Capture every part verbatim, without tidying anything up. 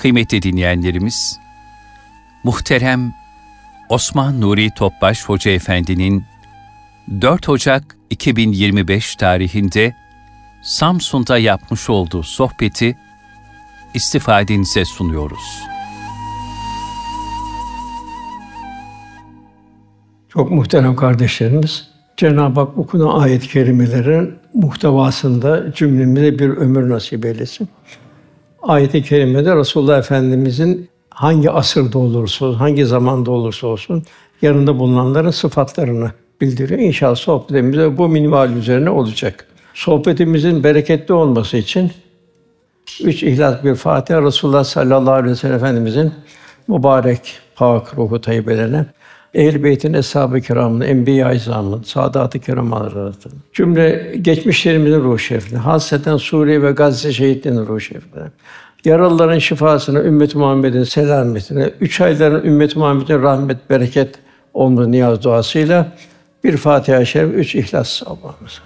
Kıymetli dinleyenlerimiz, muhterem Osman Nuri Topbaş Hoca Efendi'nin dört Ocak iki bin yirmi beş tarihinde Samsun'da yapmış olduğu sohbeti istifadenize sunuyoruz. Çok muhterem kardeşlerimiz, Cenab-ı Hak okunan ayet-i kerimelerin muhtevasında cümlemize bir ömür nasip eylesin. Ayet-i kerimede Resulullah Efendimizin hangi asırda olursa olsun, hangi zamanda olursa olsun yanında bulunanların sıfatlarını bildiriyor. İnşallah sohbetimiz de bu minval üzerine olacak. Sohbetimizin bereketli olması için üç İhlas bir Fatiha, Resulullah sallallahu aleyhi ve sellem Efendimizin mübarek pak ruhu tayyibelerine, Ehl-i Beyt'in, Eshab-ı Kirâm'ın, Enbiya-i İzâm'ın, Sâdât-ı Kirâm cümle geçmişlerimizin ruhu şerifine, hasreten Suriye ve Gazze şehitlerinin ruhu şerifine, yaralıların şifasına, ümmet-i Muhammed'in selametine, üç ayların ümmet-i Muhammed'in rahmet, bereket olması niyaz duasıyla bir Fatiha-i Şerif, üç İhlas Allah'ımız.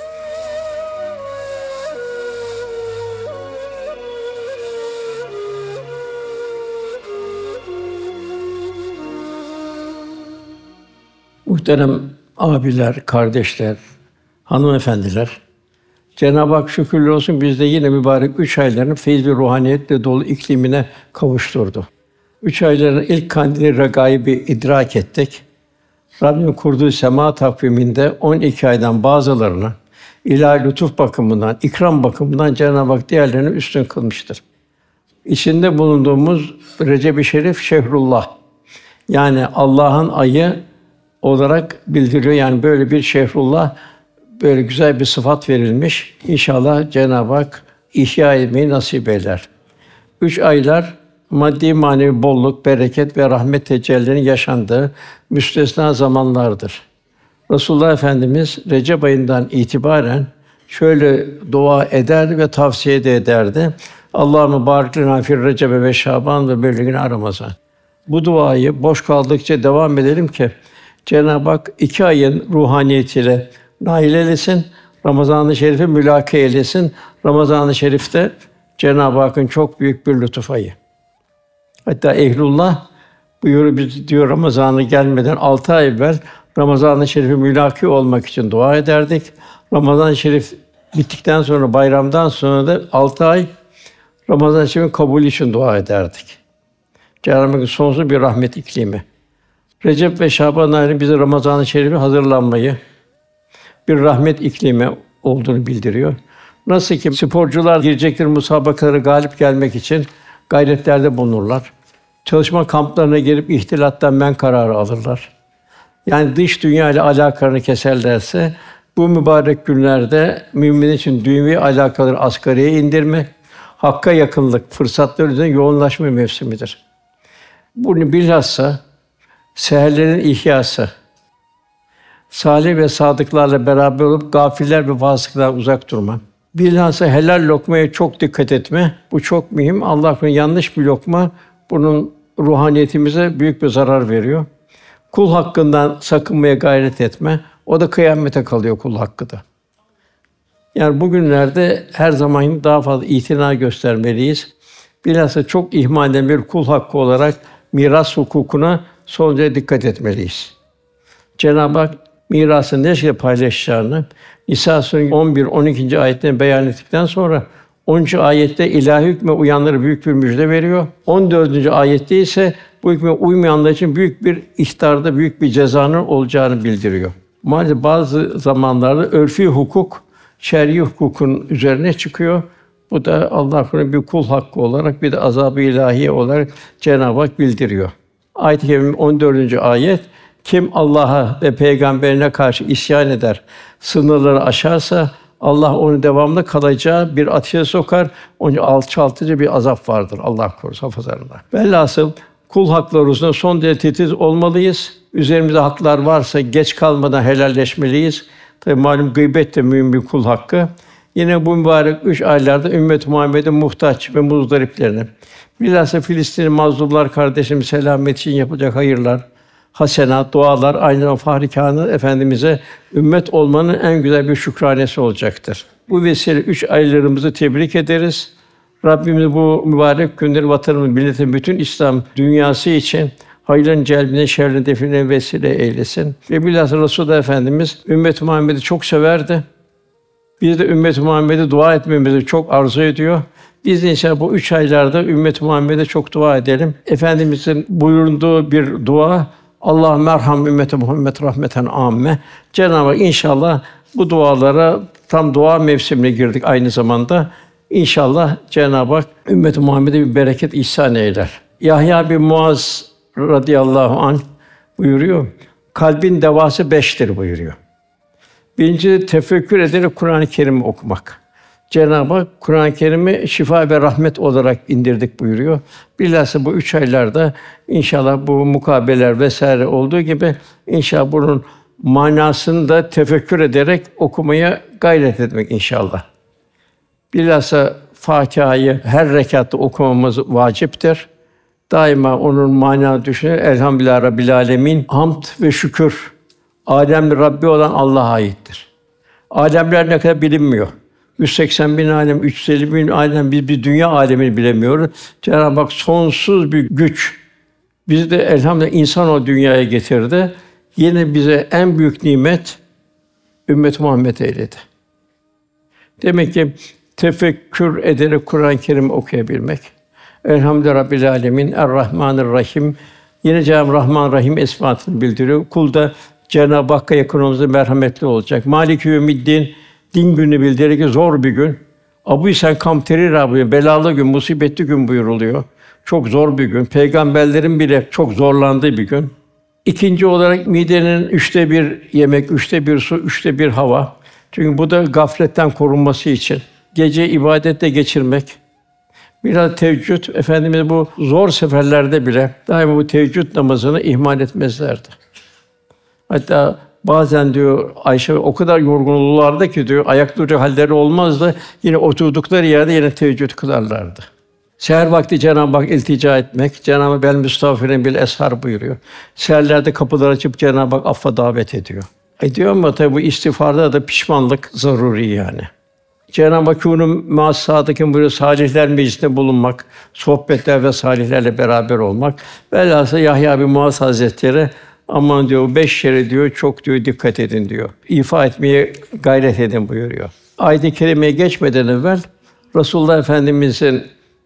Muhterem abiler, kardeşler, hanımefendiler, Cenab-ı Hak şükürler olsun bizde yine mübarek üç ayların feyiz ve ruhaniyetle dolu iklimine kavuşturdu. Üç ayların ilk kandili regaibi idrak ettik. Rabbim kurduğu sema takviminde on iki aydan bazılarını ilahi lütuf bakımından, ikram bakımından Cenab-ı Hak diğerlerini üstün kılmıştır. İçinde bulunduğumuz Recep-i Şerif Şehrullah, yani Allah'ın ayı olarak bildiriyor. Yani böyle bir Şehrullah, böyle güzel bir sıfat verilmiş. İnşallah Cenab-ı Hak ihya etmeyi nasip eder. Üç aylar maddi manevi bolluk, bereket ve rahmet tecellilerinin yaşandığı müstesna zamanlardır. Resulullah Efendimiz Recep ayından itibaren şöyle dua ederdi ve tavsiye de ederdi. Allahümme barik lena fî Recebe ve Şaban ve bellighna Ramazan. Bu duayı boş kaldıkça devam edelim ki Cenab-ı Hak iki ayın ruhaniyetiyle nail eylesin, Ramazan-ı Şerif'e mülâke eylesin. Ramazan-ı Şerif'te Cenab-ı Hakk'ın çok büyük bir lütuf ayı. Hatta ehlullah buyuruyor, biz diyor Ramazan'ı gelmeden altı ay evvel Ramazan-ı Şerif'e mülâke olmak için dua ederdik. Ramazan-ı Şerif bittikten sonra, bayramdan sonra da altı ay Ramazan-ı Şerif'in kabulü için dua ederdik. Cenab-ı Hakk'ın sonsuz bir rahmet iklimi. Recep ve Şaban ayının bize Ramazan-ı Şerif'e hazırlanmayı, bir rahmet iklimi olduğunu bildiriyor. Nasıl ki sporcular girecekleri müsabakalara galip gelmek için gayretlerde bulunurlar. Çalışma kamplarına girip ihtilattan men kararı alırlar. Yani dış dünya ile alakalarını keserlerse bu mübarek günlerde mümin için dünyevi alakaları asgariye indirme, hakka yakınlık, fırsatlar üzerine yoğunlaşma mevsimidir. Bunu bilhassa seherlerin ihyası, salih ve sadıklarla beraber olup gafiller ve fasıklardan uzak durma. Bilhassa helal lokmaya çok dikkat etme. Bu çok mühim. Allah'ın yanlış bir lokma bunun ruhaniyetimize büyük bir zarar veriyor. Kul hakkından sakınmaya gayret etme. O da kıyamete kalıyor kul hakkı da. Yani bugünlerde her zaman daha fazla itina göstermeliyiz. Bilhassa çok ihmal edilen bir kul hakkı olarak miras hukukuna son derece dikkat etmeliyiz. Cenab-ı Hak mirası ne şekilde paylaşacağını Nisa Sûresinin on bir on ikinci ayetlerini beyan ettikten sonra onuncu ayette ilahi hükme uyanlara büyük bir müjde veriyor. on dördüncü ayette ise bu hükme uymayanlar için büyük bir ihtarda büyük bir cezanın olacağını bildiriyor. Maalesef bazı zamanlarda örfî hukuk şer'i hukukun üzerine çıkıyor. Bu da Allah'ın bir kul hakkı olarak bir de azab-ı ilahiye olarak Cenab-ı Hak bildiriyor. Ayet-i kerime on dördüncü ayet, kim Allah'a ve peygamberine karşı isyan eder, sınırları aşarsa Allah onu devamlı kalacağı bir ateşe sokar. Onun alçaltıcı bir azap vardır. Allah korusun hafızlarına. Velhasıl kul hakları hususunda son derece titiz olmalıyız. Üzerimizde haklar varsa geç kalmadan helalleşmeliyiz. Tabii malum gıybet de mühim bir kul hakkı. Yine bu mübarek üç aylarda ümmet-i Muhammed'in muhtaç ve muzdariplerine, bilhassa Filistinli mazlumlar kardeşim selamet için yapacak hayırlar, hasenat, dualar aynı o Fahri Kâinat Efendimize ümmet olmanın en güzel bir şükranesi olacaktır. Bu vesile üç aylarımızı tebrik ederiz. Rabbimiz bu mübarek günleri vatanımız, milletin, bütün İslam dünyası için hayırın celbine, şerrin define vesile eylesin. Ve bilhassa Resulullah Efendimiz ümmet-i Muhammed'i çok severdi. Biz de ümmet-i Muhammed'e dua etmemizi çok arzu ediyor. Biz de inşallah bu üç aylarda ümmet-i Muhammed'e çok dua edelim. Efendimizin buyurduğu bir dua, Allah merham ümmeti Muhammed rahmeten âmme. Cenab-ı Hak inşallah bu dualara tam dua mevsimine girdik aynı zamanda. İnşallah Cenab-ı Hak ümmet-i Muhammed'e bir bereket ihsan eyler. Yahya bin Muaz radıyallahu anh buyuruyor. Kalbin devası beştir buyuruyor. Birinci, tefekkür ederek Kur'an-ı Kerim'i okumak. Cenab-ı Hak Kur'an-ı Kerim'i şifa ve rahmet olarak indirdik buyuruyor. Bilhassa bu üç aylarda inşallah bu mukabeleler vesaire olduğu gibi inşallah bunun manasını da tefekkür ederek okumaya gayret etmek inşallah. Bilhassa Fatiha'yı her rekatta okumamız vaciptir. Daima onun manasını düşünür. Elhamdülillah Rabbil âlemin. Hamd ve şükür âlemlerin Rabbi olan Allah'a aittir. Âlemler ne kadar bilinmiyor. yüz seksen bin alem, üç yüz elli bin alem, biz bir dünya alemini bilemiyoruz. Cenab-ı Hak sonsuz bir güç. Bizi de elhamdülillah insan o dünyaya getirdi. Yine bize en büyük nimet ümmet Muhammed eyledi. Demek ki tefekkür ederek Kur'an-ı Kerim okuyabilmek. Elhamdülillah Rabbil âlemin, Er-Rahmanir-Rahim. Yine Cenab-ı Rahman Rahim esmasını bildiriyor. Kul da Cenab-ı Hakk'a yakın olması merhametli olacak. Mâlik-i Yevmiddin, din günü bildirir ki zor bir gün. Abu-i Kamteri Rabbi, belalı gün, musibetli gün buyuruluyor. Çok zor bir gün. Peygamberlerin bile çok zorlandığı bir gün. İkinci olarak midenin üçte bir yemek, üçte bir su, üçte bir hava. Çünkü bu da gafletten korunması için. Gece ibadette geçirmek. Biraz teheccüd, Efendimiz bu zor seferlerde bile daima bu teheccüd namazını ihmal etmezlerdi. Hatta bazen diyor Ayşe o kadar yorgun olurlardı ki diyor ayakta duracak halleri olmazdı. Yine oturdukları yerde yine teheccüd kılarlardı. Seher vakti Cenab-ı Hak iltica etmek, Cenab-ı Hak bel müstağfirin bil eshar buyuruyor. Seherlerde kapılar açıp Cenab-ı Hak affa davet ediyor. Ediyor ama tabi bu istiğfarda da pişmanlık zaruri yani. Cenab-ı Hak kûnû mâ sâdikin buyuruyor, salihler meclisinde bulunmak, sohbetler ve salihlerle beraber olmak. Velhâsıl Yahya bin Muaz Hazretleri aman diyor beş yere diyor çok diyor dikkat edin diyor. İfa etmeye gayret edin buyuruyor. Ayet-i kerimeye geçmeden evvel Resulullah Efendimizin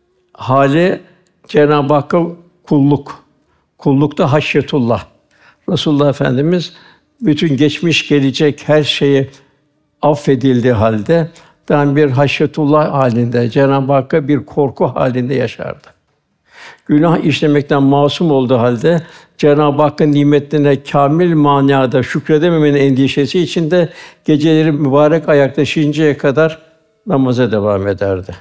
hali Cenab-ı Hakk'a kulluk. Kullukta haşyetullah. Resulullah Efendimiz bütün geçmiş gelecek her şeyi affedildiği halde tam bir haşyetullah halinde, Cenab-ı Hakk'a bir korku halinde yaşardı. Günah işlemekten masum olduğu halde Cenab-ı Hakk'ın nimetlerine kâmil manada şükredememenin endişesi içinde geceleri mübarek ayakta taşıyıncaya kadar namaza devam ederdi.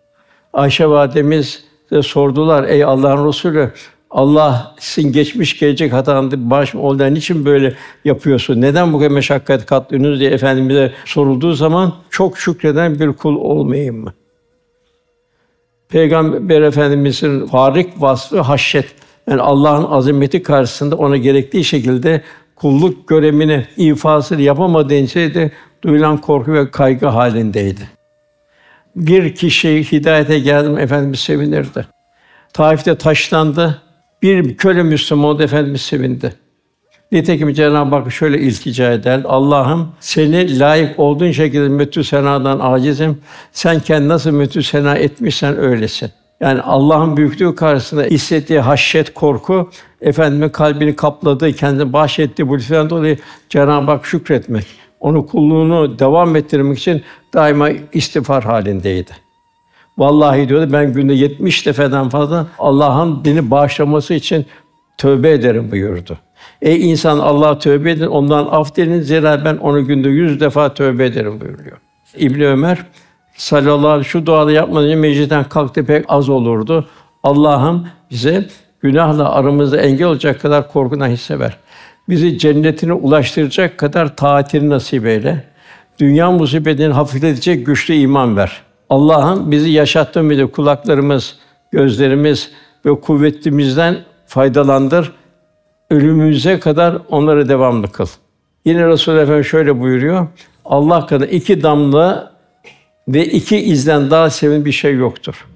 Ayşe validemiz de sordular: "Ey Allah'ın Resulü, Allah sizin geçmiş gelecek hatanızı bağışlamak olduğundan niçin böyle yapıyorsun? Neden bu kadar meşakkat katlıyorsunuz?" diye Efendimiz'e sorulduğu zaman çok şükreden bir kul olmayayım mı? Peygamber Efendimiz'in farik vasfı haşyet. Yani Allah'ın azameti karşısında ona gerektiği şekilde kulluk görevini, ifasını yapamadığı için de duyulan korku ve kaygı halindeydi. Bir kişi hidayete geldi mi Efendimiz sevinirdi. Taif'te taşlandı. Bir köle Müslüman oldu, Efendimiz sevindi. Nitekim Cenab-ı Hak şöyle iltica eder: Allah'ım seni layık olduğun şekilde mütü senadan acizim. Sen kendini nasıl mütü sena etmişsen öylesin. Yani Allah'ın büyüklüğü karşısında hissettiği haşyet, korku, Efendimiz'in kalbini kapladığı, kendine bahşettiği bu lütfen dolayı Cenab-ı Hak şükretmek, onu kulluğunu devam ettirmek için daima istiğfar halindeydi. Vallahi diyordu, ben günde yetmiş defeden fazla Allah'ın beni bağışlaması için tövbe ederim buyurdu. Ey insan, Allah'a tövbe edin, ondan af dilin, zira ben onu günde yüz defa tövbe ederim buyuruyor. İbn Ömer sallallahu aleyhi ve sellem şu duayı yapmadan önce meclisten kalktı, pek az olurdu. Allah'ım bize günahla aramızda engel olacak kadar korkundan hissever. Bizi cennetine ulaştıracak kadar taatini nasip eyle. Dünya musibetini hafifletecek güçlü iman ver. Allah'ım bizi yaşattığın müddetçe kulaklarımız, gözlerimiz ve kuvvetimizden faydalandır. Ölümümüze kadar onları devamlı kıl. Yine Resulullah Efendimiz şöyle buyuruyor: Allah katında iki damla ve iki izden daha sevin bir şey yoktur.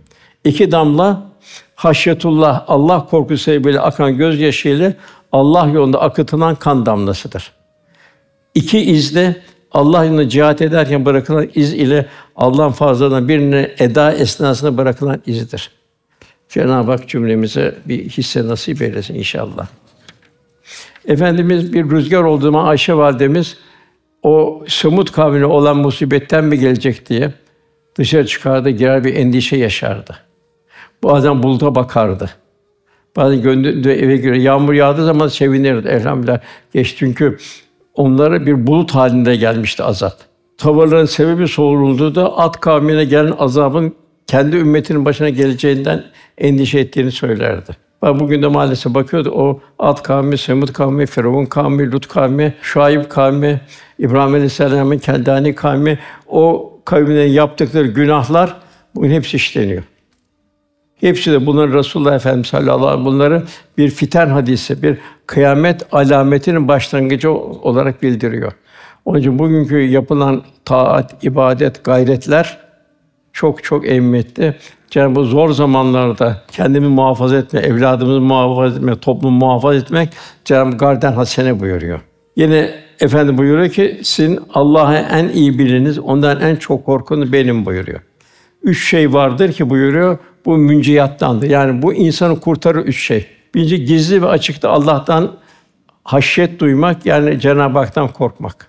İki damla haşyetullah, Allah korkusu sebebiyle akan gözyaşı ile Allah yolunda akıtılan kan damlasıdır. İki iz de Allah yolunda cihat ederken bırakılan iz ile Allah'ın fazladan birine eda esnasında bırakılan izdir. Cenab-ı Hak cümlemize bir hisse nasip eylesin inşallah. Efendimiz bir rüzgar olduğu zaman Ayşe validemiz o Semud kavmine olan musibetten mi gelecek diye dışarı çıkardı, girer bir endişe yaşardı. Bazen buluta bakardı. Bazen gönlü eve girer. Yağmur yağdığı zaman sevinirdi. Elhamdülillah geç, çünkü onlara bir bulut halinde gelmişti azap. Tavırların sebebi sorulduğu da Ad kavmine gelen azabın kendi ümmetinin başına geleceğinden endişe ettiğini söylerdi. Ben bugün de maalesef bakıyordu, o Ad kavmi, Semud kavmi, Firavun kavmi, Lut kavmi, Şuayb kavmi, İbrahim Aleyhisselam'ın Keldani kavmi, o kavimlerin yaptıkları günahlar bugün hepsi işleniyor. Hepsi de bunların Resulullah Efendimiz sallallahu aleyhi ve sellem bunları bir fiten hadisi, bir kıyamet alametinin başlangıcı olarak bildiriyor. Onun için bugünkü yapılan taat, ibadet, gayretler çok çok ehemmiyetli. Cenab-ı Hak zor zamanlarda kendimi muhafaza etme, evladımızı muhafaza etme, toplumu muhafaza etmek Cenab-ı Hak garden hasene buyuruyor. Yine Efendi buyuruyor ki sizin Allah'ı en iyi biliniz, ondan en çok korkunuz benim buyuruyor. Üç şey vardır ki buyuruyor, bu münciyattandır. Yani bu insanı kurtarır üç şey. Birinci, gizli ve açıkta Allah'tan haşyet duymak, yani Cenab-ı Hak'tan korkmak.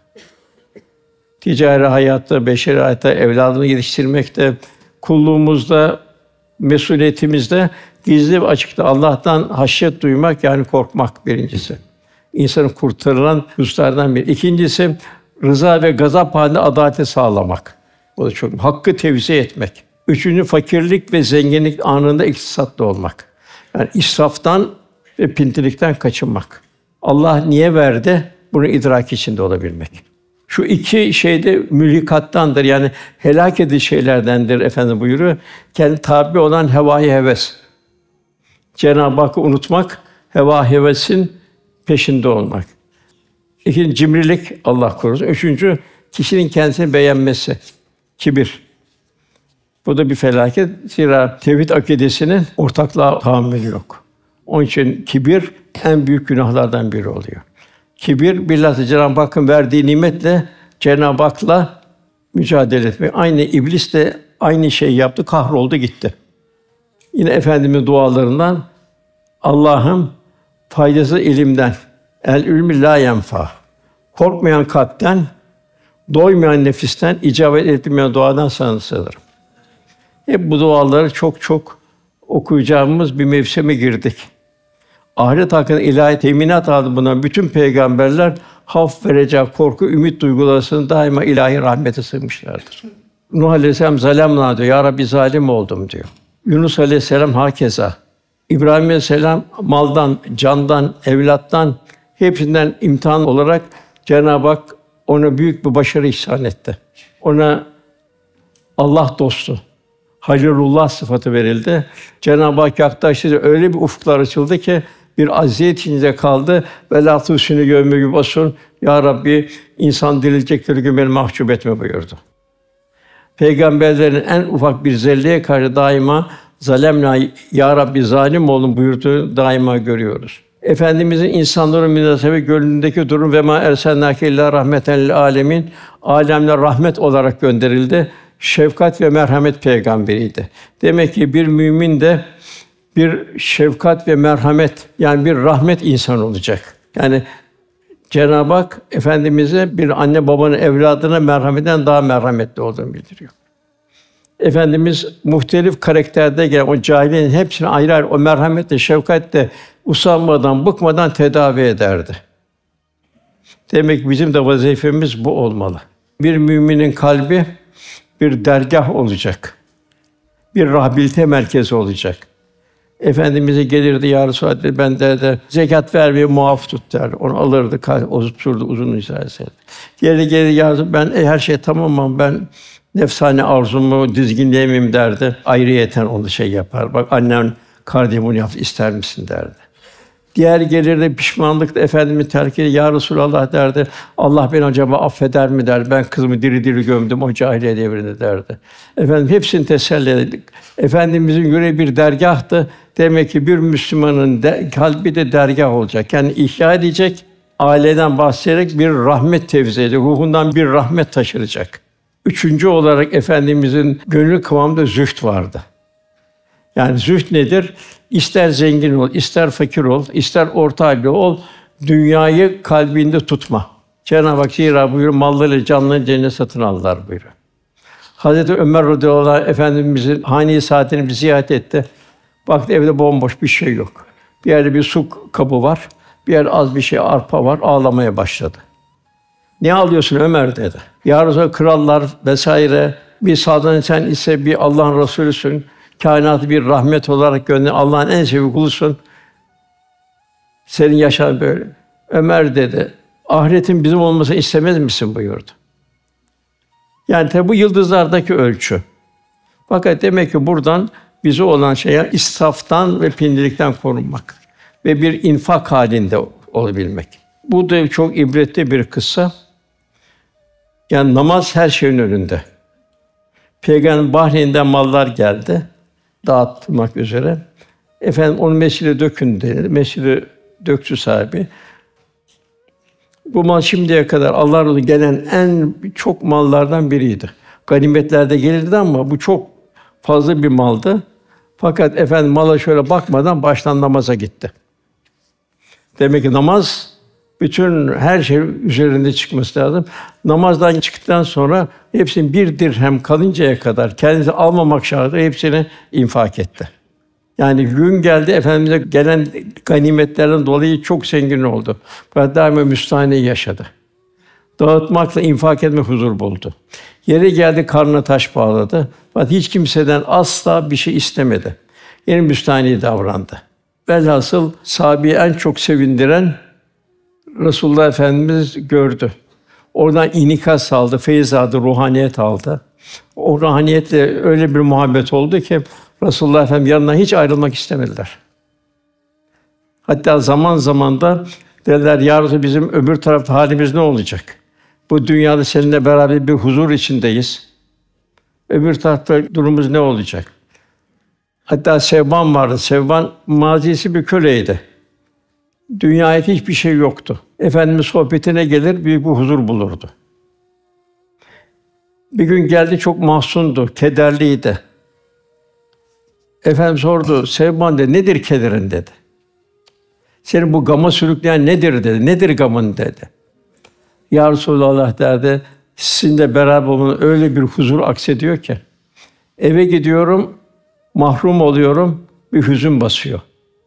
Ticari hayatta, beşeri hayatta, evladını yetiştirmekte, kulluğumuzda, mesuliyetimizde gizli ve açıkta Allah'tan haşyet duymak, yani korkmak birincisi. İnsanı kurtarılan hususlardan biri. İkincisi, rıza ve gazap halinde adaleti sağlamak. Bu da çok. Hakkı tevzi etmek. Üçüncü, fakirlik ve zenginlik anında iktisatlı olmak. Yani israftan ve pintilikten kaçınmak. Allah niye verdi? Bunu idrak içinde olabilmek. Şu iki şey de mülhikattandır. Yani helak edici şeylerdendir Efendimiz buyuruyor. Kendi tabi olan hevâ-i heves. Cenab-ı Hakk'ı unutmak, heva hevesin peşinde olmak. İkinci, cimrilik, Allah korusun. Üçüncü, kişinin kendisini beğenmesi, kibir. Bu da bir felaket. Zira tevhid akidesinin ortaklığa tahammülü yok. Onun için kibir en büyük günahlardan biri oluyor. Kibir, bilhassa Cenab-ı Hakk'ın verdiği nimetle Cenab-ı Hak'la mücadele etmek. Aynı iblis de aynı şeyi yaptı, kahroldu gitti. Yine Efendimiz dualarından Allah'ım faydasız ilimden, el ilmi la yenfa. Korkmayan kalpten, doymayan nefisten, icabet etmeyen duadan sana sığınırım. Hep bu duaları çok çok okuyacağımız bir mevsime girdik. Ahiret hakkında ilahi teminat aldı bundan bütün peygamberler havf ve reca, korku, ümit duygularını daima ilahi rahmete sığınmışlardır. Nuh Aleyhisselam zalemna diyor. Ya Rabbi zalim oldum diyor. Yunus Aleyhisselam hakeza. İbrahim Aleyhisselam maldan, candan, evlattan hepsinden imtihan olarak Cenab-ı Hak ona büyük bir başarı ihsan etti. Ona Allah dostu, Halilullah sıfatı verildi. Cenab-ı Hak yaklaştı, öyle bir ufuklar açıldı ki bir aziyet içinde kaldı. Velâ tûsini yevme yub'asûn. Ya Rabbi, insan dirilecekleri gün beni mahcup etme buyurdu. Peygamberlerin en ufak bir zerreye karşı daima zalemna, ya Rabbi zalim oldum buyurduğunu daima görüyoruz. Efendimizin insanların münasebet gönlündeki durum ve ma ersennâke illâ rahmeten lil âlemin, âlemler rahmet olarak gönderildi. Şefkat ve merhamet peygamberiydi. Demek ki bir mümin de bir şefkat ve merhamet, yani bir rahmet insanı olacak. Yani Cenab-ı Hak Efendimize bir anne babanın evladına merhametten daha merhametli olduğunu bildiriyor. Efendimiz muhtelif karakterde gelen o cahiliyenin hepsini ayrı ayrı o merhametle, şefkatle usanmadan, bıkmadan tedavi ederdi. Demek ki bizim de vazifemiz bu olmalı. Bir müminin kalbi bir dergâh olacak. Bir rehabilite merkezi olacak. Efendimiz'e gelirdi, ya Resulallah, ben derdi, zekat vermeyi muaf tut derdi. Onu alırdı, oturturdu, uzun izah ederdi. Diğeri gelir, ya Resulallah, ben e, her şey tamamım, ben nefsane arzumu dizginleyemeyim derdi. Ayrıyeten onu şey yapar. Bak annem kardeşim bunu yaptı, ister misin derdi. Diğer gelirde pişmanlıkla Efendimiz terk eder. Ya Resulallah derdi. Allah beni acaba affeder mi der. Ben kızımı diri diri gömdüm o cahiliye devrinde derdi. Efendim hepsini teselli ettik. Efendimizin yüreği bir dergahtı. Demek ki bir Müslümanın de, kalbi de dergah olacak. Yani ihya edecek, aileden bahsederek bir rahmet tevzi edecek, ruhundan bir rahmet taşıracak. Üçüncü olarak Efendimizin gönül kıvamında zühd vardı. Yani zühd nedir? İster zengin ol, ister fakir ol, ister orta halli ol, dünyayı kalbinde tutma. Cenab-ı Hak zira buyuruyor, malları canlarını cennet satın aldılar buyuruyor. Hazreti Ömer radıyallahu anh Efendimizin hane-i saadetini bir ziyaret etti. Baktı evde bomboş bir şey yok. Bir yerde bir su kabı var, bir yer az bir şey arpa var, ağlamaya başladı. "Ne ağlıyorsun Ömer?" dedi. "Ya Resulallah, krallar vesaire bir saltanat sen ise bir Allah'ın Resulüsün. Kainatı bir rahmet olarak gönderen Allah'ın en sevgili kulusun. Senin yaşam böyle." Ömer dedi, "Ahiretin bizim olmasını istemez misin?" buyurdu. Yani tabi bu yıldızlardaki ölçü. Fakat demek ki buradan bize olan şeye israftan ve pindilikten korunmak ve bir infak halinde olabilmek. Bu da çok ibretli bir kıssa. Yani namaz her şeyin önünde. Peygamber Bahreyn'den mallar geldi, dağıtmak üzere. Efendim onu mescide dökün dedi. Mescide döktü sahibi. Bu mal şimdiye kadar Allah Resulü gelen en çok mallardan biriydi. Ganimetlerde gelirdi ama bu çok fazla bir maldı. Fakat efendim mala şöyle bakmadan baştan namaza gitti. Demek ki namaz bütün her şey üzerinde çıkması lazım. Namazdan çıktıktan sonra hepsinin bir dirhem kalıncaya kadar kendisi almamak şartıyla hepsini infak etti. Yani gün geldi Efendimiz'e gelen ganimetlerden dolayı çok zengin oldu. Fakat daima müstahane yaşadı. Dağıtmakla infak etme huzur buldu. Yeri geldi karnına taş bağladı. Fakat hiç kimseden asla bir şey istemedi. Yine müstahane davrandı. Velhasıl sahabeyi en çok sevindiren Resulullah Efendimiz gördü. Oradan inikas aldı, feyiz aldı, ruhaniyet aldı. O ruhaniyetle öyle bir muhabbet oldu ki Resulullah Efendimiz yanından hiç ayrılmak istemediler. Hatta zaman zaman da dediler, "Ya Resulallah, bizim öbür tarafta halimiz ne olacak? Bu dünyada seninle beraber bir huzur içindeyiz. Öbür tarafta durumumuz ne olacak?" Hatta Sevban vardı. Sevban mazisi bir köleydi. Dünyaya hiçbir şey yoktu. Efendimiz sohbetine gelir, büyük bir huzur bulurdu. Bir gün geldi, çok mahzundu, kederliydi. Efendim sordu, "Sevban" dedi, "nedir kederin?" dedi. "Seni bu gama sürükleyen nedir?" dedi. "Nedir gamın?" dedi. "Ya Resulallah" derdi, "sizinle beraber olmanın öyle bir huzur aksediyor ki eve gidiyorum, mahrum oluyorum, bir hüzün basıyor.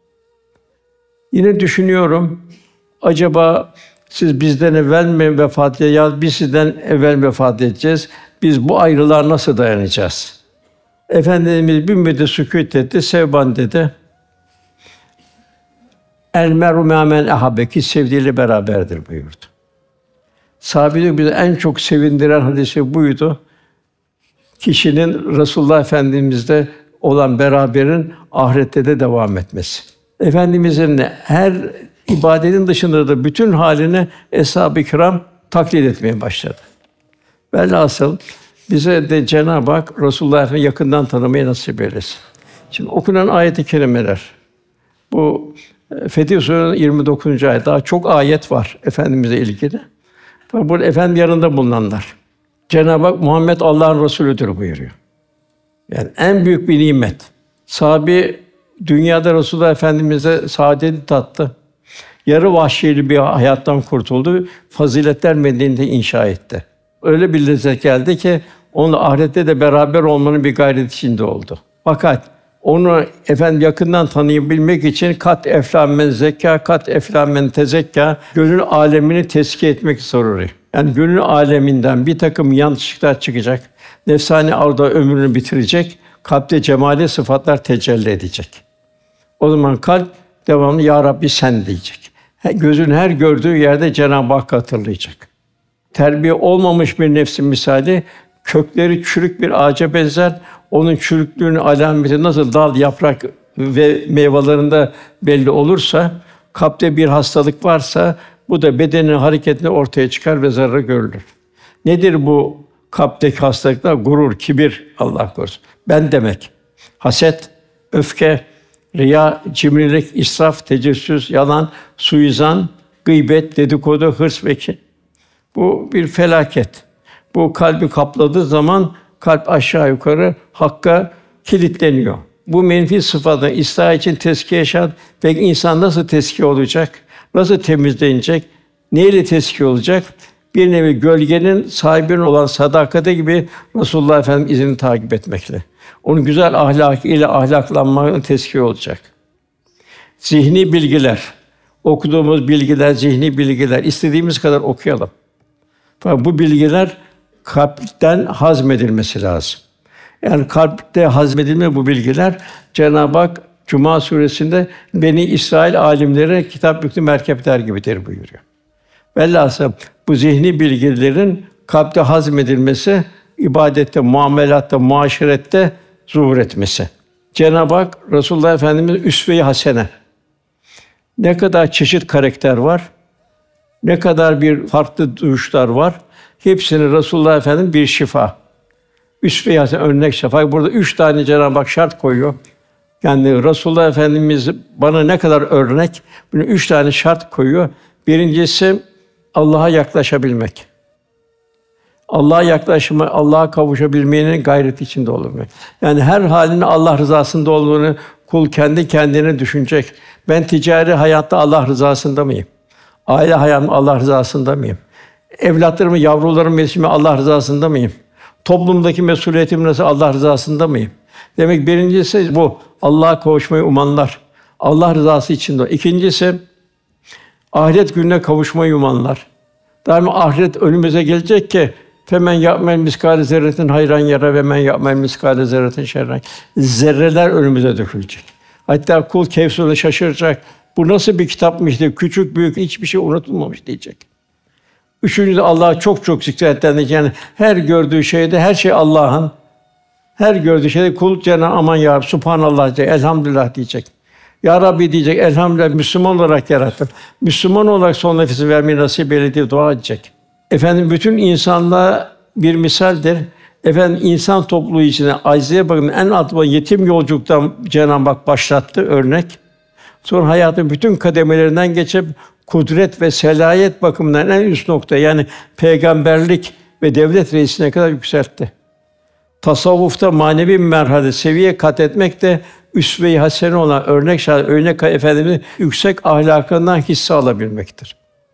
Yine düşünüyorum, acaba siz bizden evvel mi vefat edeceğiz ya biz sizden evvel vefat edeceğiz? Biz bu ayrılığa nasıl dayanacağız?" Efendimiz bir müddet sükût etti. "Sevban" dedi, "El mer'u me'a men ahabbe" ki sevdiğiyle beraberdir buyurdu. Sahabeyi bizi en çok sevindiren hadisi buydu. Kişinin Resulullah Efendimiz'de olan beraberin ahirette de devam etmesi. Efendimizin her ibadetin dışında da bütün halini eshab-ı kiram taklit etmeye başladı. Velhasıl bize de Cenab-ı Hak Resulullah Efendimiz'i yakından tanımayı nasip eylesin. Şimdi okunan ayet-i kerimeler, bu Fetih Sûresinin yirmi dokuzuncu ayet. Daha çok ayet var Efendimiz'e ilgili. Fakat burada Efendim yanında bulunanlar. Cenab-ı Hak Muhammed Allah'ın Resulüdür buyuruyor. Yani en büyük bir nimet. Sahabe dünyada Resulullah Efendimiz'e saadeti tattı. Yarı vahşi bir hayattan kurtuldu. Faziletler medeniyeti inşa etti. Öyle bir lezzet geldi ki onunla ahirette de beraber olmanın bir gayret içinde oldu. Fakat onu efendim yakından tanıyabilmek için kat eflâ men zekkâ, kat eflâ men tezekkâ, gönül âlemini tezkiye etmek zaruri. Yani gönül âleminden bir takım yanlışlıklar çıkacak. Nefsani arzular ömrünü bitirecek. Kalpte cemali sıfatlar tecelli edecek. O zaman kalp devamlı "Ya Rabbi sen" diyecek. Gözün her gördüğü yerde Cenab-ı Hakk'ı hatırlayacak. Terbiye olmamış bir nefsin misali, kökleri çürük bir ağaca benzer. Onun çürüklüğünün alameti nasıl dal, yaprak ve meyvelerinde belli olursa, Kalpte bir hastalık varsa bu da bedenin hareketinde ortaya çıkar ve zararı görülür. Nedir bu kalpteki hastalıklar? Gurur, kibir, Allah korusun. Ben demek. Haset, öfke, riya, cimrilik, israf, tecessüs, yalan, suizan, gıybet, dedikodu, hırs ve kin. Bu bir felaket. Bu kalbi kapladığı zaman kalp aşağı yukarı hakka kilitleniyor. Bu menfi sıfatı ıslah için tezkiye şart. Peki insan nasıl tezkiye olacak? Nasıl temizlenecek? Neyle tezkiye olacak? Bir nevi gölgenin sahibinin olan sadakati gibi Resulullah Efendimiz izini takip etmekle. Onun güzel ahlakı ile ahlaklanmanın tezkiye olacak. Zihni bilgiler, okuduğumuz bilgiler, zihni bilgiler, istediğimiz kadar okuyalım. Fakat bu bilgiler kalpten hazmedilmesi lazım. Yani kalpte hazmedilme bu bilgiler Cenab-ı Hak Cuma suresinde Beni İsrail âlimlere kitap yüklü merkepler gibidir buyuruyor. Velhâsıl bu zihni bilgilerin kalpte hazmedilmesi, ibadette, muamelatta, muaşerette zuhur etmesi. Cenab-ı Hak Resulullah Efendimiz üsve-i hasene. Ne kadar çeşit karakter var, ne kadar bir farklı duruşlar var, hepsini Resulullah Efendimiz bir şifa. Üsve-i hasene örnek şifa. Burada üç tane Cenab-ı Hak şart koyuyor. Yani Resulullah Efendimiz bana ne kadar örnek, bunu üç tane şart koyuyor. Birincisi Allah'a yaklaşabilmek. Allah'a yaklaşma, Allah'a kavuşabilmenin gayreti içinde olmak. Yani her halinde Allah rızasında olduğunu kul kendi kendine düşünecek. Ben ticari hayatta Allah rızasında mıyım? Aile hayatım Allah rızasında mıyım? Evlatlarım, yavrularım yetişimi Allah rızasında mıyım? Toplumdaki mesuliyetim nasıl Allah rızasında mıyım? Demek birincisi bu. Allah'a kavuşmayı umanlar. Allah rızası içinde. İkincisi ahiret gününe kavuşmayı umanlar. Daima ahiret önümüze gelecek ki femen ya'mel miskâle zerretin hayran yara ve men ya'mel miskâle zerretin şerran. Zerreler önümüze dökülecek. Hatta kul Kevser'e şaşıracak. Bu nasıl bir kitapmış diye küçük büyük hiçbir şey unutulmamış diyecek. Üçüncüsü Allah'ı çok çok zikretten yani her gördüğü şeyde her şey Allah'ın. Her gördüğü şeyde kul Cenab-ı aman ya Rabbi, Subhanallah diyecek, elhamdülillah diyecek. Ya Rabbi diyecek, elhamdülillah Müslüman olarak yarattın. Müslüman olarak son nefesi vermeyi nasip eyle diye dua edecek. Efendim bütün insanlığa bir misaldir. Efendim insan topluluğu içine acziyet bakımından en alt yetim yolculuktan Cenab-ı Hak başlattı örnek. Sonra hayatın bütün kademelerinden geçip kudret ve selayet bakımından en üst nokta yani peygamberlik ve devlet reisine kadar yükseltti. Tasavvufta manevi merhale seviye kat etmek de üsve-i hasene olan örnek şahit örnek Efendimiz'in yüksek ahlakından hisse alabilmektir.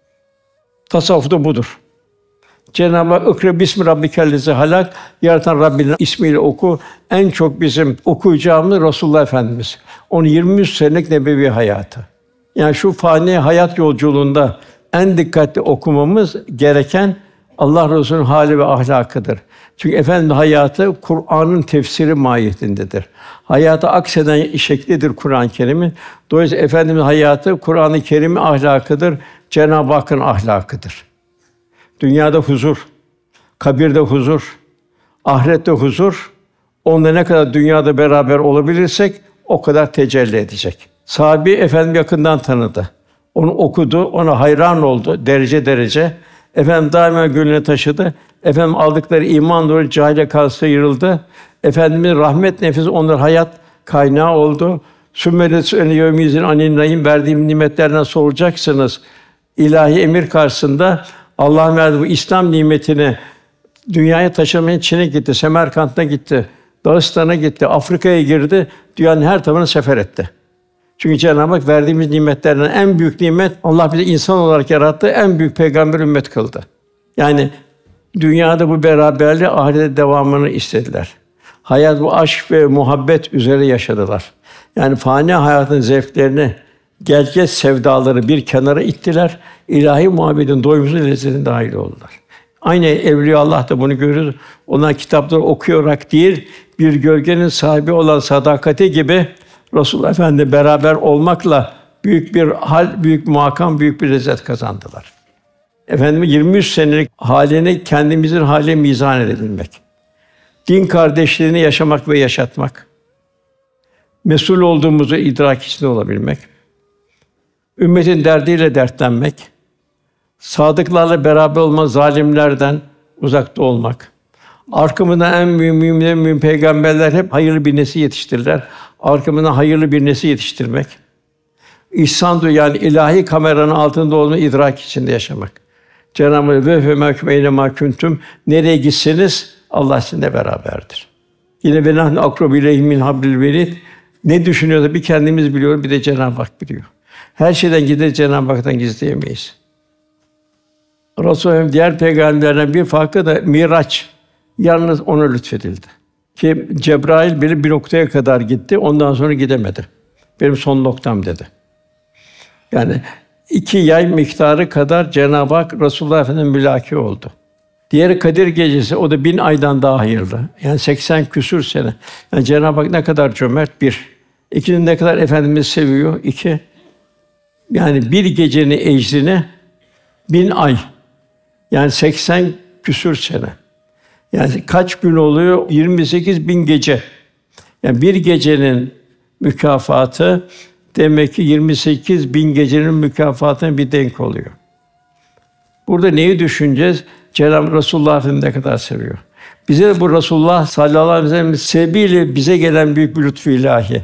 Tasavvuf da budur. Cenab-ı Hak "İkra bismi rabbikellezî halak" yaratan Rabbinin ismiyle oku. En çok bizim okuyacağımız Resulullah Efendimiz. Onun yirmi üç senelik nebevi hayatı. Yani şu fani hayat yolculuğunda en dikkatli okumamız gereken Allah Resulü'nün hâli ve ahlakıdır. Çünkü Efendimiz hayatı Kur'an'ın tefsiri mahiyetindedir. Hayata akseden şeklidir Kur'an-ı Kerim'in. Dolayısıyla Efendimiz hayatı Kur'an-ı Kerim'in ahlakıdır, Cenab-ı Hakk'ın ahlakıdır. Dünyada huzur, kabirde huzur, ahirette huzur. Onunla ne kadar dünyada beraber olabilirsek o kadar tecelli edecek. Sahabe Efendimiz yakından tanıdı. Onu okudu, ona hayran oldu derece derece. Efendim daima gönlüne taşıdı. Efendim aldıkları iman nuru cahile karşısında yırıldı. Efendimiz rahmet nefesi onlar hayat kaynağı oldu. Sümmelet ene yevmizin anin naim verdiğim nimetler nasıl olacaksınız? İlahi emir karşısında Allah'ın verdiği bu İslam nimetini dünyaya taşımaya Çin'e gitti, Semerkant'a gitti, Dağıstan'a gitti, Afrika'ya girdi, dünyanın her tarafına sefer etti. Çünkü Cenab-ı Hak verdiğimiz nimetlerden en büyük nimet Allah bizi insan olarak yarattı, en büyük peygamber ümmet kıldı. Yani dünyada bu beraberliği ahirete devamını istediler. Hayat bu aşk ve muhabbet üzere yaşadılar. Yani fani hayatın zevklerini, gerçek sevdaları bir kenara ittiler. İlahi muhabbetin doyumsuz lezzetine dahil oldular. Aynı Evliyaullah da bunu görürüz. Onlar kitapları okuyarak değil, bir gölgenin sahibi olan sadakati gibi Resulullah Efendimiz'le beraber olmakla büyük bir hal, büyük makam, büyük bir lezzet kazandılar. Efendimiz yirmi üç senelik halini kendimizin hâline mizan edebilmek. Din kardeşliğini yaşamak ve yaşatmak. Mesul olduğumuzu idrak içinde olabilmek. ümmetin derdiyle dertlenmek, sadıklarla beraber olma, zalimlerden uzakta olmak. Arkamızdan en mühim, mühim, en mühim peygamberler hep hayırlı bir nesil yetiştirirler. Arkamızdan hayırlı bir nesil yetiştirmek. İhsan duyu, yani ilahi kameranın altında olduğunu idrak içinde yaşamak. Cenab-ı Hak ve fe mâkûm eynemâ kuntum, nereye gitseniz Allah sizinle beraberdir. Yine ve nahnu akrabu ileyhi min hablil verid. Ne düşünüyorsa bir kendimiz biliyoruz, bir de Cenab-ı Hak biliyor. Her şeyden gizli, Cenab-ı Hak'tan gizleyemeyiz. Resulullah diğer peygamberlerden bir farkı da Miraç. Yalnız ona lütfedildi. Ki Cebrail bile bir noktaya kadar gitti, ondan sonra gidemedi. Benim son noktam dedi. Yani iki yay miktarı kadar Cenab-ı Hak Resulullah Efendimiz mülaki oldu. Diğeri Kadir Gecesi, o da bin aydan daha hayırlı. Yani seksen küsur sene. Yani Cenab-ı Hak ne kadar cömert bir. İkincisi ne kadar Efendimiz seviyor. İki, yani bir gecenin ecrini bin ay. Yani seksen küsur sene. Yani kaç gün oluyor? yirmi sekiz bin gece. Yani bir gecenin mükafatı demek ki yirmi sekiz bin gecenin mükafatına bir denk oluyor. Burada neyi düşüneceğiz? Cenab-ı Resulullah Efendimiz ne kadar seviyor. Bize de bu Resulullah sallallahu aleyhi ve sellem sebebiyle bize gelen büyük bir lütfu ilahi.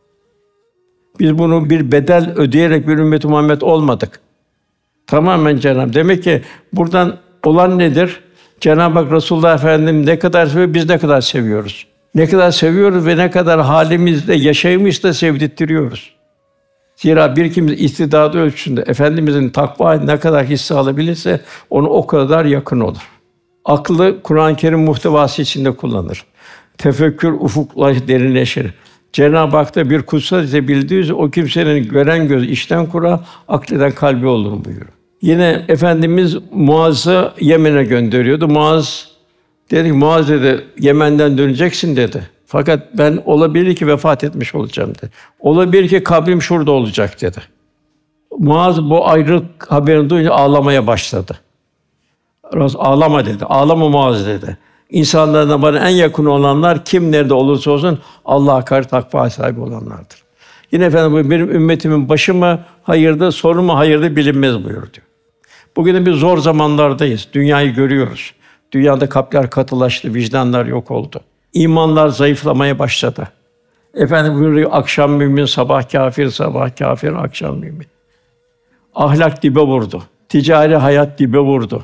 Biz bunu bir bedel ödeyerek bir ümmet-i Muhammed olmadık. Tamamen Cenab-ı. Demek ki buradan olan nedir? Cenab-ı Hak Resulullah Efendimiz ne kadar seviyor, biz ne kadar seviyoruz. Ne kadar seviyoruz ve ne kadar halimizde yaşaymış da sevdirtiyoruz. Zira bir kimse istidadı ölçüsünde Efendimizin takva ne kadar hisse alabilirse onu o kadar yakın olur. Aklı Kur'an-ı Kerim muhtevası içinde kullanır. Tefekkür ufuklar derinleşir. Cenab-ı Hak da bir kutsal ise bildiği o kimsenin gören gözü işten kura, akleden kalbi olur buyuruyor. Yine Efendimiz Muaz'ı Yemen'e gönderiyordu. Muaz dedi ki, Muaz dedi, Yemen'den döneceksin dedi. Fakat ben olabilir ki vefat etmiş olacağım dedi. Olabilir ki kabrim şurada olacak dedi. Muaz bu ayrılık haberini duyunca ağlamaya başladı. Resul ağlama dedi. Ağlama Muaz dedi. İnsanlardan bana en yakın olanlar kim nerede olursa olsun Allah'a karşı takva sahibi olanlardır. Yine Efendimiz benim ümmetimin başı mı hayırda, sonu mu hayırda bilinmez buyuruyor diyor. Bugün de biz zor zamanlardayız. Dünyayı görüyoruz. Dünyada kalpler katılaştı, vicdanlar yok oldu. İmanlar zayıflamaya başladı. Efendim buyuruyor, akşam mümin, sabah kâfir, sabah kâfir, akşam mümin. Ahlak dibe vurdu. Ticari hayat dibe vurdu.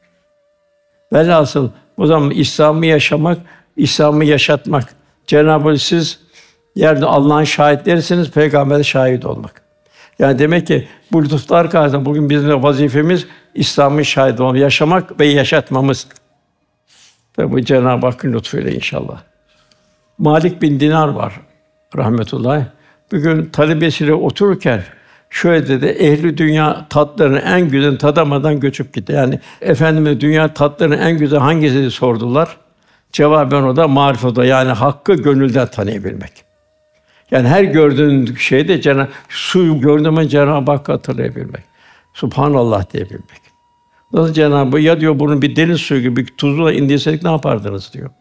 Velhasıl o zaman İslam'ı yaşamak, İslam'ı yaşatmak. Cenab-ı Hak siz yerde Allah'ın şahitlerisiniz, Peygamber'e şahit olmak. Yani demek ki bu lütuflar karşısında bugün bizim de vazifemiz İslam'ın şahidi olmak, yaşamak ve yaşatmamız. Tabi bu Cenab-ı Hakk'ın lütfuyla inşallah. Malik bin Dinar var rahmetullahi. Bir gün talebesiyle otururken şöyle dedi: ehli dünya tatlarını en güzel tadamadan göçüp gitti. Yani Efendimiz dünya tatlarının en güzel hangisi diye sordular. Cevaben o da marifada, yani hakkı gönülden tanıyabilmek. Yani her gördüğün şeyde Cenab-ı suyu gördüğün Cenab-ı Hakk'ı hatırlayabilmek. Subhanallah diyebilmek. Nasıl Cenab-ı Hak ya diyor bunun bir deniz suyu gibi tuzla indirsek ne yapardınız diyor.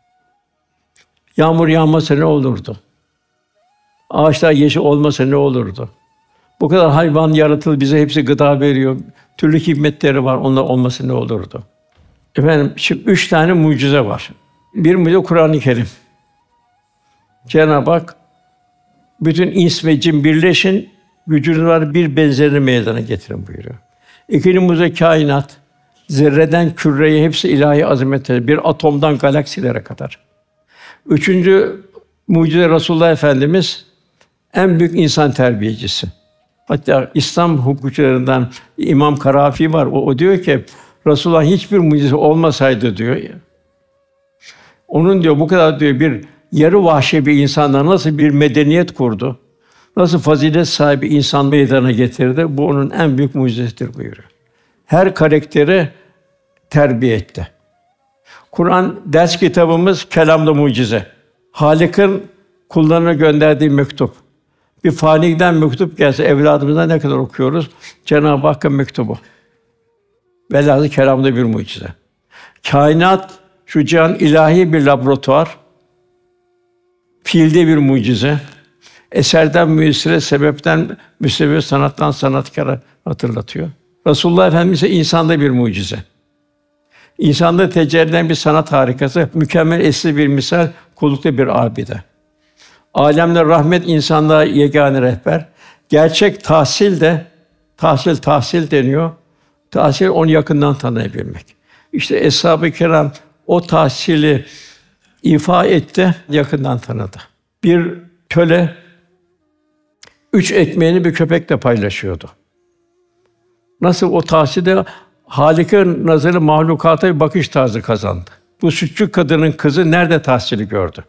Yağmur yağmasa ne olurdu? Ağaçlar yeşil olmasa ne olurdu? Bu kadar hayvan yaratıldı, bize hepsi gıda veriyor. Türlü hikmetleri var, onlar olmasa ne olurdu? Efendim, şimdi üç tane mucize var. Bir mucize Kur'an-ı Kerim. Cenab-ı Hak bütün ins ve cin birleşin, gücünüz var, bir benzerini meydana getirin buyuruyor. İkinci mucize kainat. Zerreden küreye hepsi ilahi azametleri, bir atomdan galaksilere kadar. Üçüncü mucize Resulullah Efendimiz en büyük insan terbiyecisi. Hatta İslam hukukçularından İmam Karafi var. O, o diyor ki Resulullah hiçbir mucize olmasaydı diyor. Onun diyor bu kadar diyor bir yarı vahşi bir insandan nasıl bir medeniyet kurdu? Nasıl fazilet sahibi insan meydana getirdi? Bu onun en büyük mucizesidir buyuruyor. Her karakteri terbiye etti. Kur'an ders kitabımız kelamda mucize. Halik'in kullarına gönderdiği mektup. Bir faniden mektup gelse evladımıza ne kadar okuyoruz? Cenab-ı Hakk'ın mektubu. Velhâsıl kelamda bir mucize. Kainat şu cihan ilahi bir laboratuvar. Fiilde bir mucize. Eserden müessire, sebepten müsebbip, sanattan sanatkara hatırlatıyor. Resulullah Efendimiz ise insanda bir mucize. İnsanda tecelli eden bir sanat harikası, mükemmel eşsiz bir misal, kullukta bir abide. Âlemler rahmet, insanlığa yegâne rehber. Gerçek tahsil de, tahsil tahsil deniyor. Tahsil onu yakından tanıyabilmek. İşte Eshab-ı Kiram o tahsili ifa etti, yakından tanıdı. Bir köle üç ekmeğini bir köpekle paylaşıyordu. Nasıl o tahsilde Hâlik'in nazarı mahlukata bir bakış tarzı kazandı. Bu sütçü kadının kızı nerede tahsili gördü?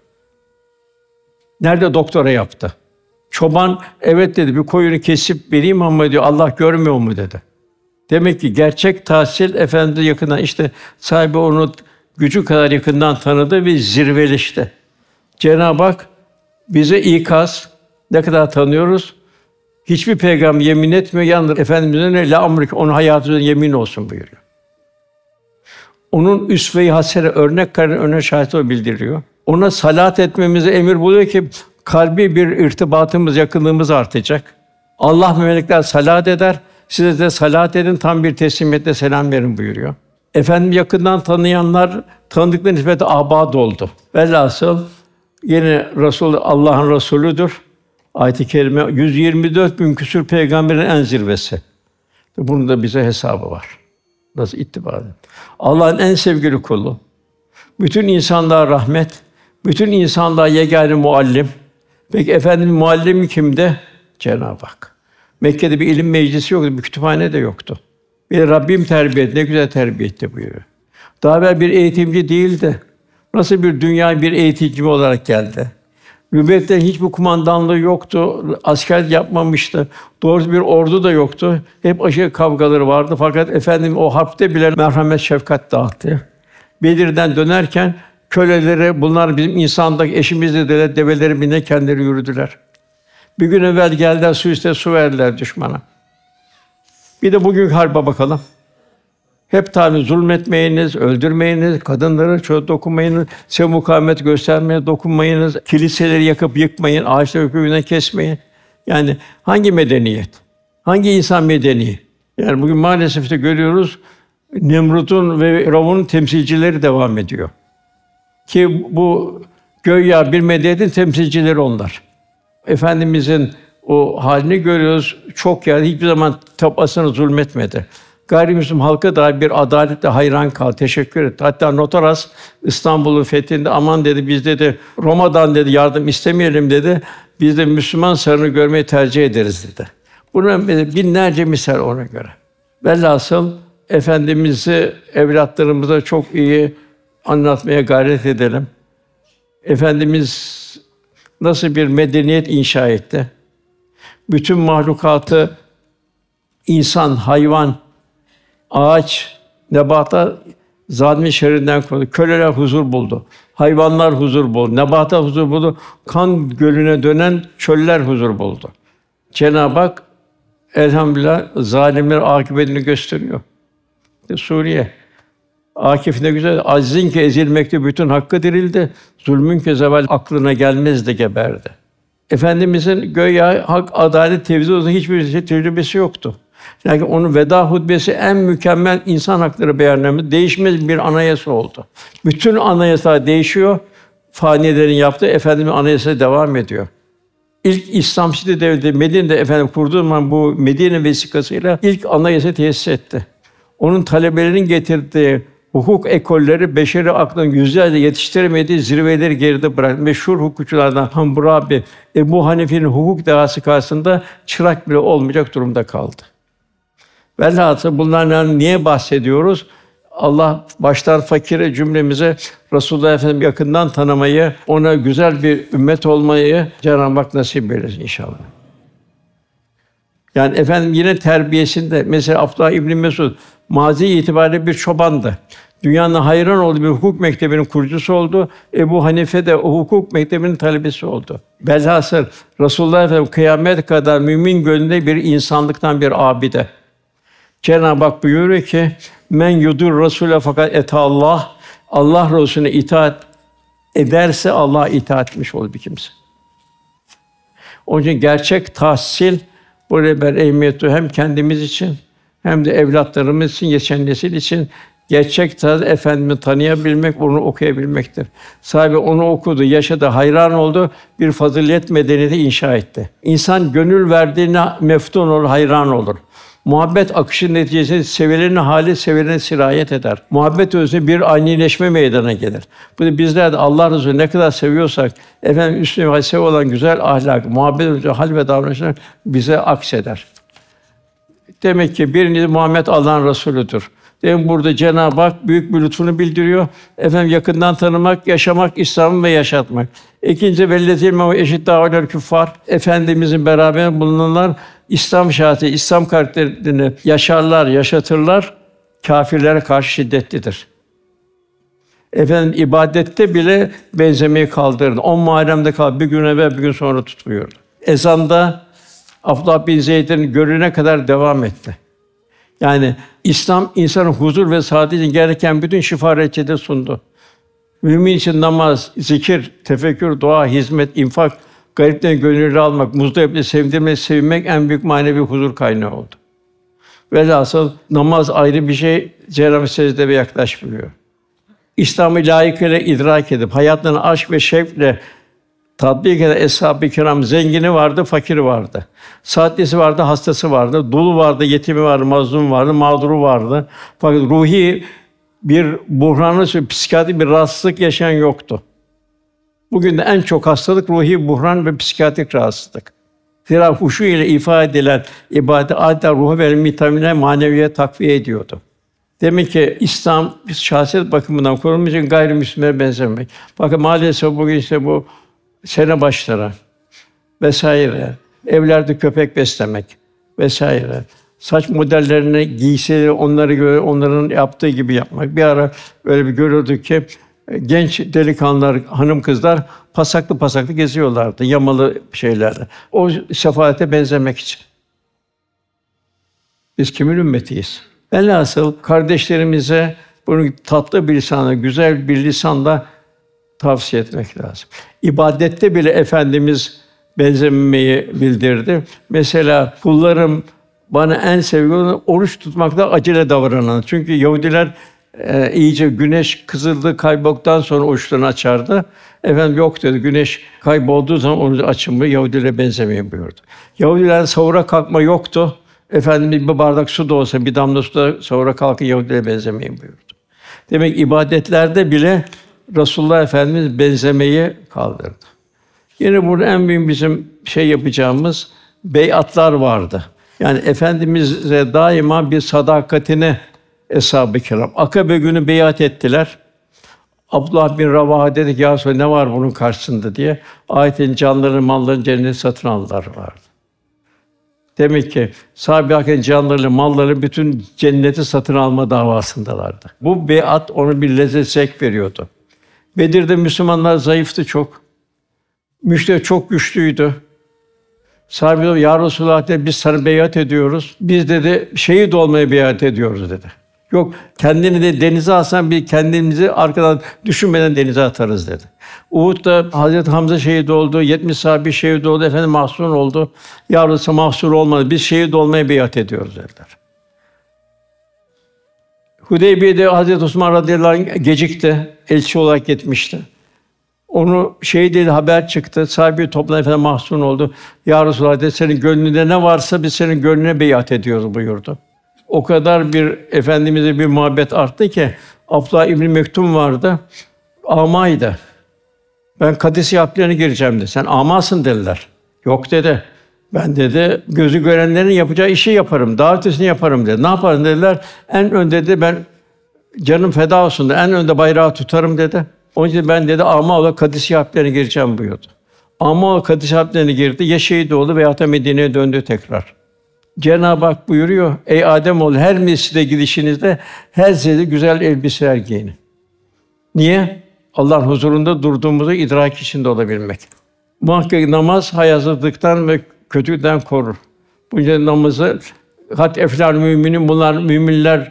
Nerede doktora yaptı? Çoban evet dedi, bir koyunu kesip vereyim ama diyor Allah görmüyor mu dedi. Demek ki gerçek tahsil Efendimiz'e yakından, işte sahibi onu gücü kadar yakından tanıdı ve zirveleşti. Cenab-ı Hak bize ikaz, ne kadar tanıyoruz? Hiçbir peygamber yemin etmiyor, yalnız Efendimiz'e ne la amrik, onun hayatı yemin olsun buyuruyor. Onun üsve-i hasene, örnek kararı öne şahit o bildiriyor. Ona salat etmemize emir buluyor ki kalbi bir irtibatımız, yakınlığımız artacak. Allah melekler salat eder, size de salat edin, tam bir teslimiyetle selam verin buyuruyor. Efendim yakından tanıyanlar tanıdıkları nispete abad oldu. Velhasıl yine Resul Allah'ın Resulüdür. Ayet-i kerime yüz yirmi dört bin küsur peygamberin en zirvesi. Bunun da bize hesabı var. Nasıl ittiba edin? Allah'ın en sevgili kulu. Bütün insanlığa rahmet, bütün insanlığa yegâne muallim. Peki efendim muallim kimdi? Cenab-ı Hak. Mekke'de bir ilim meclisi yoktu, bir kütüphane de yoktu. Bir Rabbim terbiye etti, ne güzel terbiye etti buyuruyor. Daha evvel bir eğitimci değildi. Nasıl bir dünya bir eğitimci olarak geldi. Nübüvvetten hiçbir kumandanlığı yoktu, asker yapmamıştı. Doğru bir ordu da yoktu. Hep aşırı kavgaları vardı. Fakat efendim o harpte bile merhamet, şefkat dağıttı. Bedir'den dönerken kölelere, bunlar bizim insandaki eşimiz dediler, develeri bine kendileri yürüdüler. Bir gün evvel geldiler, su iste su verdiler düşmana. Bir de bugünkü harbe bakalım. Hep tabi zulmetmeyiniz, öldürmeyiniz, kadınlara çoğu dokunmayınız, size mukavemet göstermeye dokunmayınız, kiliseleri yakıp yıkmayın, ağaçları kökünden kesmeyin. Yani hangi medeniyet? Hangi insan medeni? Yani bugün maalesef de görüyoruz, Nemrut'un ve Firavun'un temsilcileri devam ediyor. Ki bu güya bir medeniyetin temsilcileri onlar. Efendimizin o halini görüyoruz, çok yani hiçbir zaman tapasına zulmetmedi. Gayrimüslim halka da bir adaletle hayran kal, teşekkür etti. Hatta Notaras İstanbul'un fethinde aman dedi, biz dedi Roma'dan dedi yardım istemeyelim dedi. Biz de Müslüman sarını görmeyi tercih ederiz dedi. Bunun binlerce misal ona göre. Velhasıl Efendimiz'i evlatlarımıza çok iyi anlatmaya gayret edelim. Efendimiz nasıl bir medeniyet inşa etti? Bütün mahlukatı insan, hayvan, ağaç, nebata zalimin şerrinden korudu. Köleler huzur buldu. Hayvanlar huzur buldu. Nebata huzur buldu. Kan gölüne dönen çöller huzur buldu. Cenab-ı Hak elhamdülillah zalimlerin akıbetini gösteriyor. İşte Suriye akıbeti ne güzel. Azizin ki ezilmekte bütün hakkı dirildi. Zulmün ki zeval aklına gelmez de geberdi. Efendimizin göya hak, adalet, tevhid olduğu hiçbir şey tecrübesi yoktu. Yani onun veda hutbesi en mükemmel insan hakları beyannamesi, değişmez bir anayasa oldu. Bütün anayasa değişiyor, fanilerin yaptığı Efendimiz anayasa devam ediyor. İlk İslam Şiddet Devleti Medine'de efendim kurduğu zaman bu Medine vesikasıyla ilk anayasa tesis etti. Onun talebelerinin getirdiği hukuk ekolleri beşeri aklın yüzlerce yetiştiremediği zirveleri geride bıraktı. Meşhur hukukçulardan Hammurabi, Ebu Hanife'nin hukuk dehası karşısında çırak bile olmayacak durumda kaldı. Velhâsıl bunlardan niye bahsediyoruz? Allah baştan fakire cümlemize Resulullah Efendimiz yakından tanımayı, ona güzel bir ümmet olmayı Cenab-ı Hak nasip eylesin inşallah. Yani efendim yine terbiyesinde mesela Abdullah İbn Mesud mazi itibariyle bir çobandı. Dünyanın hayran olduğu bir hukuk mektebinin kurucusu oldu. Ebu Hanife de o hukuk mektebinin talebesi oldu. Velhasıl Resulullah Efendimiz kıyamet kadar mümin gönlünde bir insanlıktan bir abide. Cenab-ı Hak buyuruyor ki: "Men yudur Rasûle fakat ete Allah." Allah Resulüne itaat ederse Allah itaat etmiş olur bir kimse. Onun için gerçek tahsil buraya ben ehemmiyet hem kendimiz için hem de evlatlarımız için, geçen nesil için gerçek tahsil Efendimiz'i tanıyabilmek, onu okuyabilmektir. Sahibi onu okudu, yaşadı, hayran oldu, bir fazilet medeniyeti inşa etti. İnsan gönül verdiğine meftun olur, hayran olur. Muhabbet akışı neticesinde sevilenin hali sevilene sirayet eder. Muhabbet özünde bir anileşme meydana gelir. Bu da bizler de Allah Resulü'nü ne kadar seviyorsak, efendim üstüne hasebe olan güzel ahlak, muhabbet özünde hal ve davranışlar bize akseder. Demek ki birincisi Muhammed Allah'ın Resulüdür. Demek burada Cenab-ı Hak büyük bir lütfunu bildiriyor. Efendim yakından tanımak, yaşamak, İslam'ı ve yaşatmak. İkinci velletil eşit daveler küffar. Efendimizin beraber bulunanlar İslam şahsi, İslam karakterini yaşarlar, yaşatırlar. Kâfirlere karşı şiddetlidir. Efendim ibadette bile benzemeyi kaldırdı. On Muharrem'de kal, bir gün evvel, bir gün sonra tutmuyordu. Ezanda Abdullah bin Zeyd'in görülene kadar devam etti. Yani İslam insanın huzur ve saadet için gereken bütün şifa reçete sundu. Mümin için namaz, zikir, tefekkür, dua, hizmet, infak, gariplerin gönlünü almak, muzdaripleri sevdirmek, sevinmek en büyük manevi huzur kaynağı oldu. Velhasıl namaz ayrı bir şey, Cenab-ı secdeye yaklaşmıyor. İslam'ı layıkıyla idrak edip hayatlarını aşk ve şevkle tatbik eden eshab-ı kiram zengini vardı, fakiri vardı. Saatlisi vardı, hastası vardı, dulu vardı, yetimi vardı, mazlum vardı, mağduru vardı. Fakat ruhi bir buhranlı, psikiyatrik bir rahatsızlık yaşayan yoktu. Bugün de en çok hastalık ruhi buhran ve psikiyatrik rahatsızlık. Zira huşu ile ifade edilen ibadet adeta ruhu ve vitamine, maneviye takviye ediyordu. Demek ki İslam şahsiyet bakımından korunmak için gayrimüslimlere benzememek. Bakın maalesef bugün işte bu sene başları vesaire, evlerde köpek beslemek vesaire, saç modellerini, giysileri onları göre onların yaptığı gibi yapmak. Bir ara öyle bir görüyorduk ki genç delikanlılar, hanım kızlar pasaklı pasaklı geziyorlardı yamalı şeylerle. O şefaate benzemek için. Biz kimin ümmetiyiz? Velhasıl kardeşlerimize bunu tatlı bir lisanla, güzel bir lisanla tavsiye etmek lazım. İbadette bile Efendimiz benzememeyi bildirdi. Mesela kullarım bana en sevgili oruç tutmakta acele davranan. Çünkü Yahudiler e, iyice güneş kızıldı, kaybolduktan sonra oruçlarını açardı. Efendim yok dedi. Güneş kaybolduğu zaman onu açın, Yahudilere benzemeyin buyurdu. Yahudiler sahura kalkma yoktu. Efendim bir bardak su da olsa, bir damla su da sahura kalkın Yahudilere benzemeyin buyurdu. Demek ibadetlerde bile Resulullah Efendimiz benzemeyi kaldırdı. Yine burada en büyük bizim şey yapacağımız beyatlar vardı. Yani Efendimiz'e daima bir sadakatine eshab-ı kiram. Akabe günü beyat ettiler. Abdullah bin Ravaha dedi ki, ya Resulallah, ne var bunun karşısında diye. Ayetin canlarını, mallarını cennete satın aldılar vardı. Demek ki sahabe-i hakkın canlarını, malları bütün cenneti satın alma davasındalardı. Bu beyat ona bir lezzet, zevk veriyordu. Bedir'de Müslümanlar zayıftı çok. Müşrik çok güçlüydü. Sahabe dedi, ya Resulallah dedi, biz sana beyat ediyoruz. Biz dedi şehit olmaya beyat ediyoruz dedi. Yok, kendini de denize atsan bir kendimizi arkadan düşünmeden denize atarız dedi. Uhud'da Hazreti Hamza şehit oldu, yetmiş sahabe şehit oldu, efendim mahzun oldu. Ya Resulallah mahzur olmadı. Biz şehit olmaya beyat ediyoruz dediler. Hudeybiye'de Hazreti Osman radıyallahu anh gecikti, elçi olarak gitmişti. Onu şehit dedi, haber çıktı. Sahabe toplanıp efendim mahzun oldu. Ya Resulallah dedi, senin gönlünde ne varsa biz senin gönlüne beyat ediyoruz buyurdu. O kadar bir Efendimiz'e bir muhabbet arttı ki Abdullah İbn Mektum vardı. Amaydı. Ben Kadisi Yaplarına gireceğim dedi. Sen amasın dediler. Yok dedi. Ben dedi gözü görenlerin yapacağı işi yaparım. Daha ötesini yaparım dedi. Ne yaparım dediler. En önde dedi ben canım feda olsun dedi. En önde bayrağı tutarım dedi. Onun için ben dedi ama olarak Kadisi Yaplarına gireceğim buyurdu. Ama olarak Kadisi Yaplarına girdi. Ya şehit oldu veya da Medine'ye döndü tekrar. Cenab-ı Hak buyuruyor, ey Âdemoğlu her mescide gidişinizde her zede güzel elbiseler giyinin. Niye? Allah'ın huzurunda durduğumuzu idrak içinde olabilmek. Muhakkak namaz hayasızlıktan ve kötülükten korur. Bu yüzden namazı kat eflâl müminin bunlar müminler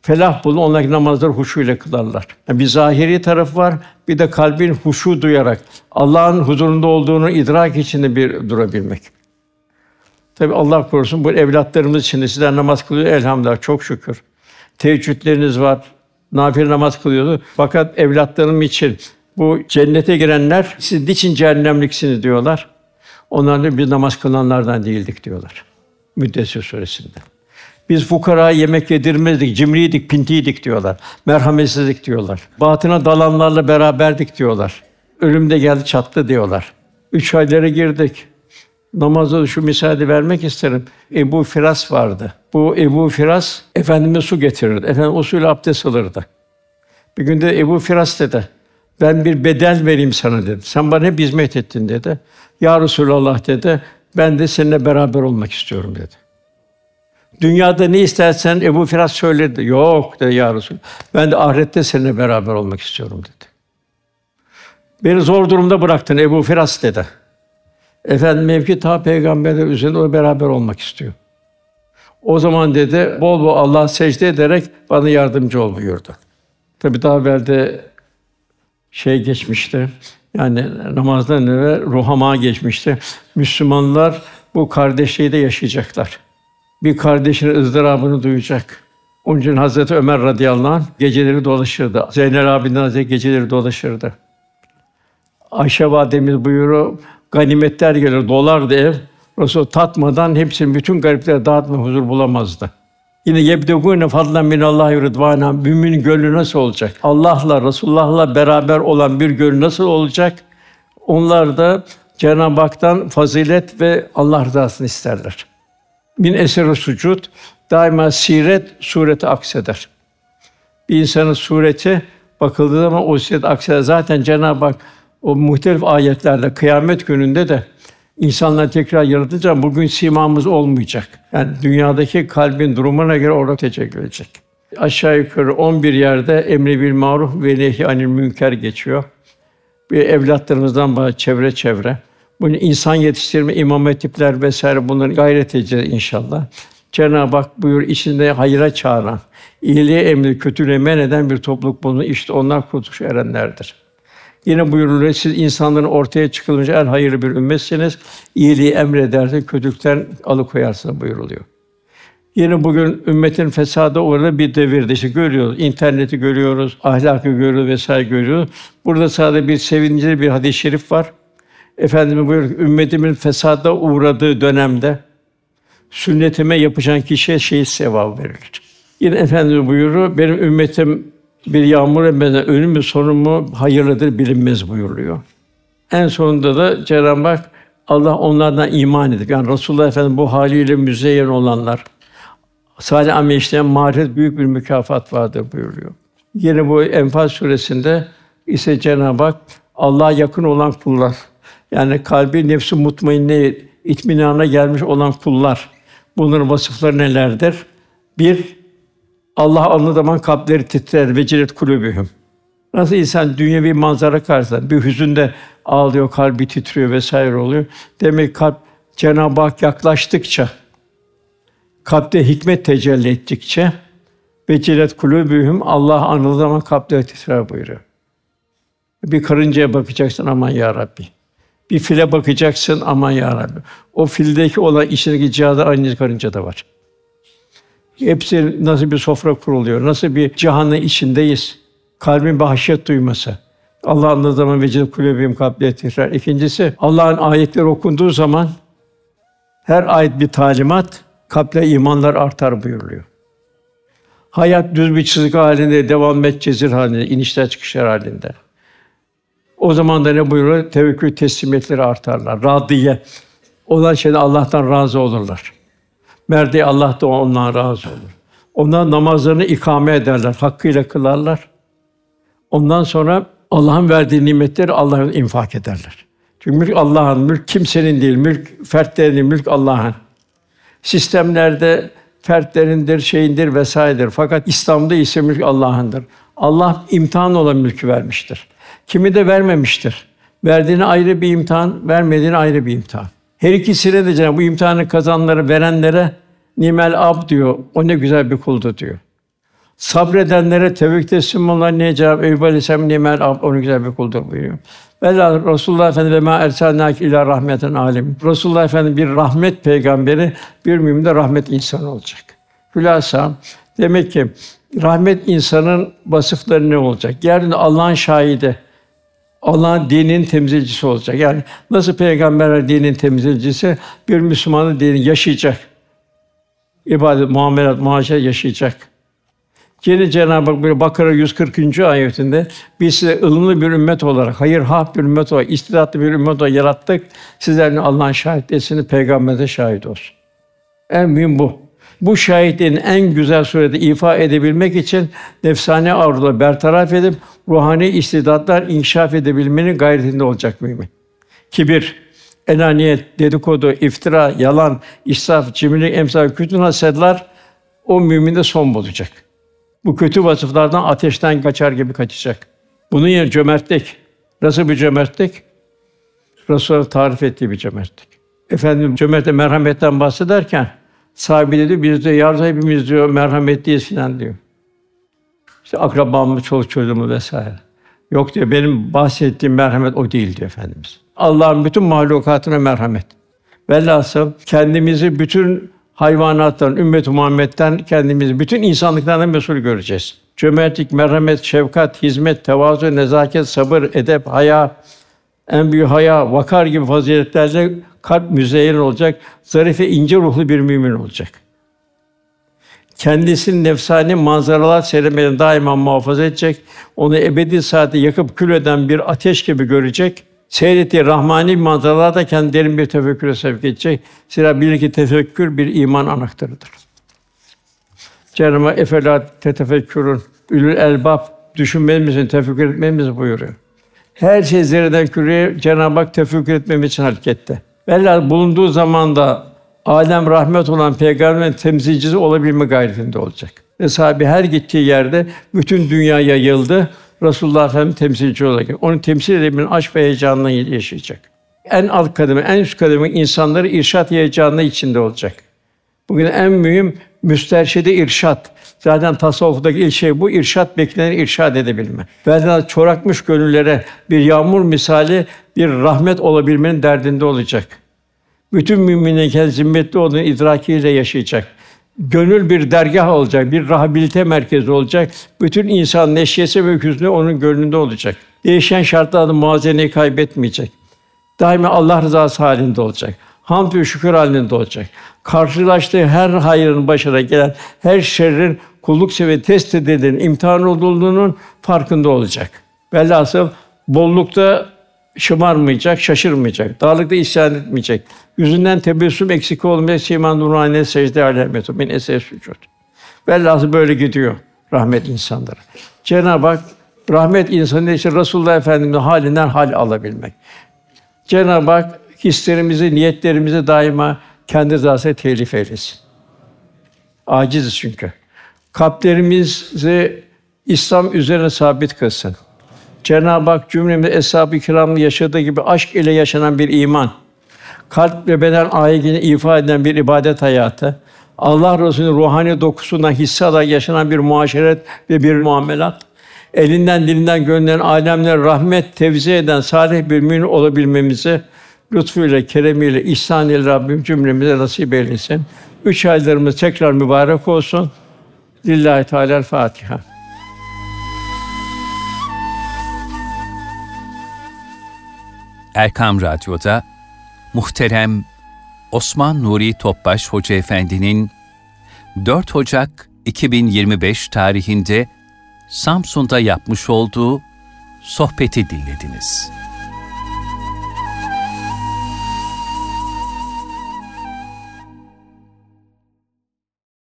felah bulun. Onlar namazları huşuyla kılarlar. Yani bir zahiri tarafı var, bir de kalbin huşu duyarak Allah'ın huzurunda olduğunu idrak içinde bir durabilmek. Tabii Allah korusun bu evlatlarımız için de sizler namaz kılıyor elhamdülillah çok şükür. Teheccüdleriniz var, nafile namaz kılıyordu. Fakat evlatlarım için bu cennete girenler siz niçin cehennemliksiniz diyorlar. Onlar da biz namaz kılanlardan değildik diyorlar. Müddessir suresinde. Biz fukaraya yemek yedirmezdik, cimriydik, pintiydik diyorlar. Merhametsizlik diyorlar. Batına dalanlarla beraberdik diyorlar. Ölüm de geldi çattı diyorlar. Üç aylara girdik. Namazda şu misali vermek isterim. Ebu Firas vardı. Bu Ebu Firas Efendimize su getirirdi. Efendim o suyla abdest alırdı. Bir gün de Ebu Firas dedi. Ben bir bedel vereyim sana dedi. Sen bana hep hizmet ettin dedi. Ya Resulallah dedi. Ben de seninle beraber olmak istiyorum dedi. Dünyada ne istersen Ebu Firas söyledi. Yok dedi ya Resul. Ben de ahirette seninle beraber olmak istiyorum dedi. Beni zor durumda bıraktın Ebu Firas dedi. Efendim mevki ta peygamberler üzerinde o beraber olmak istiyor. O zaman dedi bol bol Allah'a secde ederek bana yardımcı ol buyurdu. Tabii daha evvel de şey geçmişti. Yani namazdan evvel ruhama geçmişti. Müslümanlar bu kardeşliği de yaşayacaklar. Bir kardeşinin ızdırabını duyacak. Onun için Hazreti Ömer radıyallahu anh geceleri dolaşırdı. Zeynel Abidin Hazretleri geceleri dolaşırdı. Ayşe validemiz buyuruyor, ganimetler gelir, dolardı ev. Resul tatmadan hepsini bütün gariplere dağıtma huzur bulamazdı. Yine yebdegûne fadlen minallâhi rıdvâna. Müminin gönlü nasıl olacak? Allah'la, Resulullah'la beraber olan bir gönül nasıl olacak? Onlar da Cenab-ı Hak'tan fazilet ve Allah rızasını isterler. Min eser-i sucud, daima siret sureti akseder. Bir insanın sureti bakıldığı zaman o siret akseder. Zaten Cenab-ı Hak o muhtelif ayetlerde kıyamet gününde de insanlar tekrar yaratılacak. Bugün simamız olmayacak. Yani dünyadaki kalbin durumuna göre orada tecelli edecek. Aşağı yukarı on bir yerde emri bil maruf ve nehy anil münker geçiyor. Bir evlatlarımızdan bazı çevre çevre. Bunu insan yetiştirme, imam hatipler vesaire bunları gayret edeceğiz inşallah. Cenab-ı Hak buyur içinde hayra çağıran, iyiliğe emri, kötülüğe men eden bir topluluk bulunur. İşte onlar kurtuluşa erenlerdir. Yine buyuruluyor, siz insanların ortaya çıkılınca en hayırlı bir ümmetsiniz. İyiliği emredersiniz, kötülükten alıkoyarsınız buyuruluyor. Yine bugün ümmetin fesada uğradığı bir devirde işte görüyoruz, interneti görüyoruz, ahlakı görüyoruz vesaire görüyoruz. Burada sadece bir sevinçli bir hadis-i şerif var. Efendimiz buyuruyor ki, ümmetimin fesada uğradığı dönemde sünnetime yapacağın kişiye şehit sevabı verilir. Yine Efendimiz buyuruyor, benim ümmetim bir yağmur emmeden ölüm mü sonu mu hayırlıdır bilinmez buyuruluyor. En sonunda da Cenab-ı Hak Allah onlardan iman edip yani Resulullah Efendimiz bu haliyle müzeyyen olanlar salih amel işleyen marifet büyük bir mükafat vardır buyuruyor. Yine bu Enfal suresinde ise Cenab-ı Hak Allah'a yakın olan kullar yani kalbi nefs-i mutmainne itminana gelmiş olan kullar bunların vasıfları nelerdir? Bir, Allah anıldığı zaman kalpleri titrer, vecilet kulûbühüm. Nasıl insan dünyevi manzara karşısında bir hüzünde ağlıyor, kalbi titriyor vesaire oluyor. Demek ki kalp Cenab-ı Hak yaklaştıkça, kalpte hikmet tecelli ettikçe vecilet kulûbühüm Allah anıldığı zaman kalpleri titrer buyuruyor. Bir karıncaya bakacaksın aman ya Rabbi. Bir file bakacaksın aman ya Rabbi. O fildeki olan içindeki cihadı aynı karıncada var. Hepsi nasıl bir sofra kuruluyor, nasıl bir cihanın içindeyiz. Kalbin bir haşyet duyması. Allah anladığı zaman vecid kulübüm kalpleri titrer. İkincisi Allah'ın ayetleri okunduğu zaman her ayet bir talimat, kalple imanlar artar buyuruluyor. Hayat düz bir çizgi halinde devam et, cezir halinde, inişler çıkışlar halinde. O zaman da ne buyuruyor? Tevekkül teslimiyetleri artarlar. Radiye olan şeyden Allah'tan razı olurlar. Merdi Allah da ondan razı olur. Onlar namazlarını ikame ederler, hakkıyla kılarlar. Ondan sonra Allah'ın verdiği nimetleri Allah'ın infak ederler. Çünkü mülk Allah'ın, mülk kimsenin değil, mülk fertlerin, mülk Allah'ın. Sistemlerde fertlerindir, şeyindir vesairedir. Fakat İslam'da ise mülk Allah'ındır. Allah imtihan olan mülkü vermiştir. Kimi de vermemiştir. Verdiğine ayrı bir imtihan, vermediğine ayrı bir imtihan. Her ikisine de Cenab-ı bu imtihanı kazananlara, verenlere nimel ab diyor. O ne güzel bir kuldu diyor. Sabredenlere tevfik teslim olanlar niye cevap Eyüp Aleyhisselam nimel abd, onu güzel bir kuldur buyuruyor. Velhâsıl Resulullah Efendimiz ve mâ ersâlnâke illâ rahmeten âlemin. Resulullah Efendimiz bir rahmet peygamberi, bir mümin de rahmet insanı olacak. Hülâsâ demek ki rahmet insanın vasıfları ne olacak? Yeryüzünde Allah'ın şahidi, Allah'ın dininin temsilcisi olacak. Yani nasıl peygamberler dinin temsilcisi, bir Müslümanın dini yaşayacak. İbadet, muamelat, muaşeret yaşayacak. Yine Cenab-ı Hak böyle Bakara yüz kırkıncı ayetinde biz size ılımlı bir ümmet olarak, hayırhâh bir ümmet olarak, istidatlı bir ümmet olarak yarattık. Sizlerin Allah'ın şahitliğini peygamberimize şahit olsun. En mühim bu. Bu şahitliğin en güzel surette ifa edebilmek için nefsani arzuları bertaraf edip ruhani istidatlar inkişaf edebilmenin gayretinde olacak mümin. Kibir, enaniyet, dedikodu, iftira, yalan, israf, cimrilik, emsal kötü hasedler o müminde son bulacak. Bu kötü vasıflardan ateşten kaçar gibi kaçacak. Bunun yerine cömertlik. Nasıl bir cömertlik? Resûlullah tarif ettiği bir cömertlik. Efendimiz cömertle merhametten bahsederken sahibi dedi, biz de yardım hepimiz diyor merhametliyiz filan diyor. İşte akrabamız, çoluk çocuğumuz vesaire. Yok diyor, benim bahsettiğim merhamet o değil diyor Efendimiz. Allah'ın bütün mahlukatına merhamet. Velhasıl kendimizi bütün hayvanattan, ümmet-i Muhammed'den kendimizi bütün insanlıklardan mesul göreceğiz. Cömertlik, merhamet, şefkat, hizmet, tevazu, nezaket, sabır, edep, haya, en büyük haya, vakar gibi faziletlerle kalp müzeyyen olacak, zarif ve ince ruhlu bir mümin olacak. Kendisini nefsani manzaralar seyretmeden daima muhafaza edecek, onu ebedi saate yakıp kül eden bir ateş gibi görecek. Seyrettiği rahmani manzaralar da kendi derin bir tefekküre sevk edecek. Zira bilir ki tefekkür bir iman anahtarıdır. Cenab-ı Hak "Efelâ tetefekkürûn" Ülül elbab düşünmemiz için, tefekkür etmemiz buyuruyor. Her şey zerreden küreye Cenab-ı Hak tefekkür etmemiz için harekette. Velhâsıl bulunduğu zamanda âlem rahmet olan peygamberin temsilcisi olabilme gayretinde olacak. Ve sahibi her gittiği yerde bütün dünya yayıldı. Resulullah Efendimiz temsilci olacak. Onu temsil edebilmenin aşk ve heyecanını yaşayacak. En alt kademe, en üst kademe insanları irşad heyecanı içinde olacak. Bugün en mühim müsterşide irşad. Zaten tasavvuftaki ilk şey bu, irşad bekleneni irşad edebilme. Velhâsıl çorakmış gönüllere bir yağmur misali bir rahmet olabilmenin derdinde olacak. Bütün müminlerin kendi zimmetli olduğunu idrakiyle yaşayacak. Gönül bir dergâh olacak, bir rehabilite merkezi olacak. Bütün insan neşyesi ve hüznü onun gönlünde olacak. Değişen şartlarda muvazeneyi kaybetmeyecek. Daima Allah rızası halinde olacak. Hamd ve şükür halinde olacak. Karşılaştığı her hayrın başına gelen her şerrin kulluk sebebi test edilen imtihan olduğunun farkında olacak. Velhasıl bollukta şımarmayacak, şaşırmayacak. Darlıkta isyan etmeyecek. Yüzünden tebessüm eksik olmayacak. Sîmân nurâne secde âlemetû min eser sucûd. Velhasıl böyle gidiyor rahmet insanları. Cenab-ı Hak rahmet insanı için Resulullah Efendimiz'in halinden hal alabilmek. Cenab-ı Hak hislerimizi, niyetlerimizi daima kendi rızasına telif eylesin. Aciziz çünkü. Kalplerimizi İslam üzerine sabit kılsın. Cenab-ı Hak cümlemizi eshab-ı kiramın yaşadığı gibi aşk ile yaşanan bir iman, kalp ve beden ayetini ifade eden bir ibadet hayatı, Allah Resulü'nün ruhani dokusundan hisse alarak yaşanan bir muaşeret ve bir muamelat, elinden, dilinden, gönlünden alemlere rahmet tevzi eden salih bir mümin olabilmemizi lütfuyla, keremiyle, ihsanıyla Rabbim cümlemize nasip eylesin. Üç aylarımız tekrar mübarek olsun. Lillahi Teâlâ-l-Fâtiha. Erkam Radyo'da muhterem Osman Nuri Topbaş Hoca Efendi'nin dört Ocak iki bin yirmi beş tarihinde Samsun'da yapmış olduğu sohbeti dinlediniz.